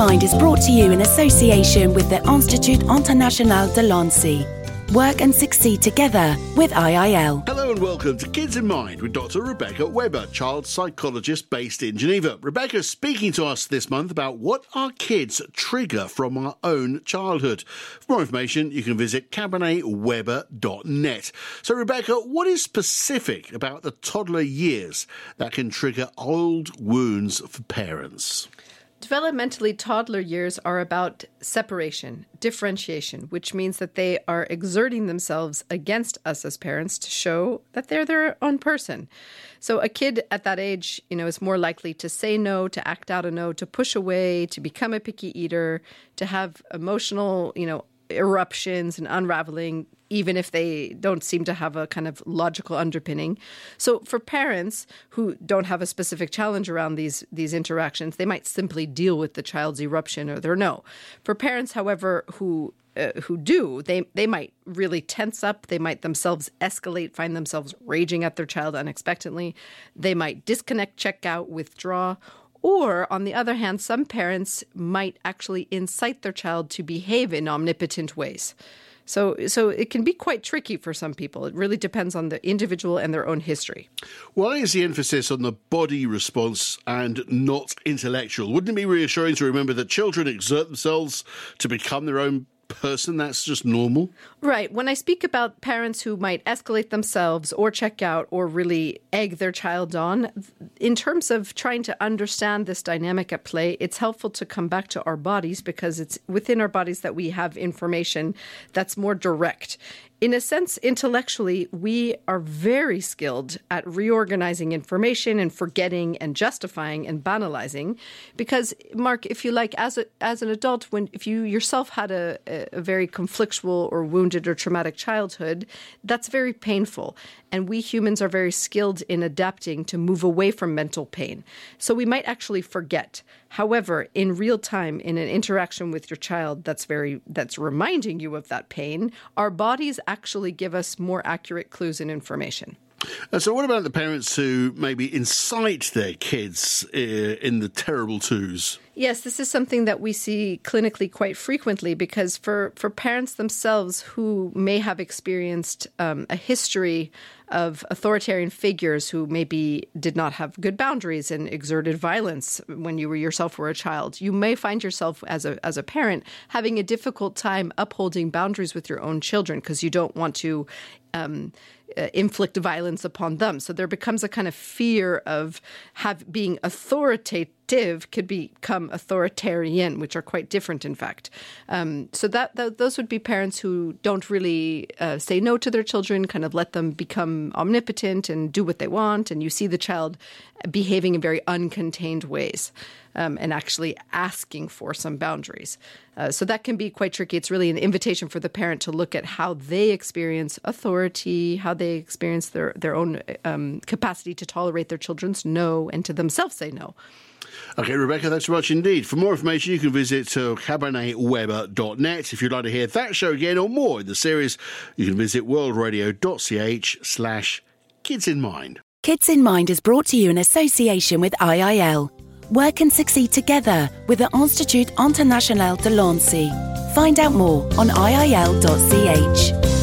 Mind is brought to you in association with the Institut International de Lancy. Work and succeed together with IIL. Hello and welcome to Kids in Mind with Dr. Rebecca Weber, child psychologist based in Geneva. Rebecca is speaking to us this month about what our kids trigger from our own childhood. For more information, you can visit cabernetweber.net. So, Rebecca, what is specific about the toddler years that can trigger old wounds for parents? Developmentally, toddler years are about separation, differentiation, which means that they are exerting themselves against us as parents to show that they're their own person. So a kid at that age, is more likely to say no, to act out a no, to push away, to become a picky eater, to have emotional, eruptions and unraveling, even if they don't seem to have a kind of logical underpinning. So for parents who don't have a specific challenge around these interactions, they might simply deal with the child's eruption or their no. For parents, however, who do, they might really tense up. They might themselves escalate, find themselves raging at their child unexpectedly. They might disconnect, check out, withdraw. Or, on the other hand, some parents might actually incite their child to behave in omnipotent ways. So it can be quite tricky for some people. It really depends on the individual and their own history. Why is the emphasis on the body response and not intellectual? Wouldn't it be reassuring to remember that children exert themselves to become their own person? That's just normal? Right. When I speak about parents who might escalate themselves or check out or really egg their child on, in terms of trying to understand this dynamic at play, it's helpful to come back to our bodies because it's within our bodies that we have information that's more direct. In a sense, intellectually, we are very skilled at reorganizing information and forgetting and justifying and banalizing. Because, Mark, if you like, as an adult, if you yourself had a very conflictual or wounded or traumatic childhood, that's very painful. And we humans are very skilled in adapting to move away from mental pain. So we might actually forget. However, in real time, in an interaction with your child that's reminding you of that pain, our bodies actually give us more accurate clues and information. So what about the parents who maybe incite their kids in the terrible twos? Yes, this is something that we see clinically quite frequently because for parents themselves who may have experienced a history of authoritarian figures who maybe did not have good boundaries and exerted violence when you yourself were a child, you may find yourself as a parent having a difficult time upholding boundaries with your own children because you don't want to inflict violence upon them. So there becomes a kind of fear of being authoritative could become authoritarian, which are quite different, in fact. So those would be parents who don't really say no to their children, kind of let them become omnipotent and do what they want. And you see the child behaving in very uncontained ways and actually asking for some boundaries. So that can be quite tricky. It's really an invitation for the parent to look at how they experience authority, how they experience their own capacity to tolerate their children's no and to themselves say no. Okay, Rebecca, thanks so much indeed. For more information, you can visit cabernetweber.net. If you'd like to hear that show again or more in the series, you can visit worldradio.ch/Kids in Mind. Kids in Mind is brought to you in association with IIL. Work and succeed together with the Institut International de Lancy. Find out more on iil.ch.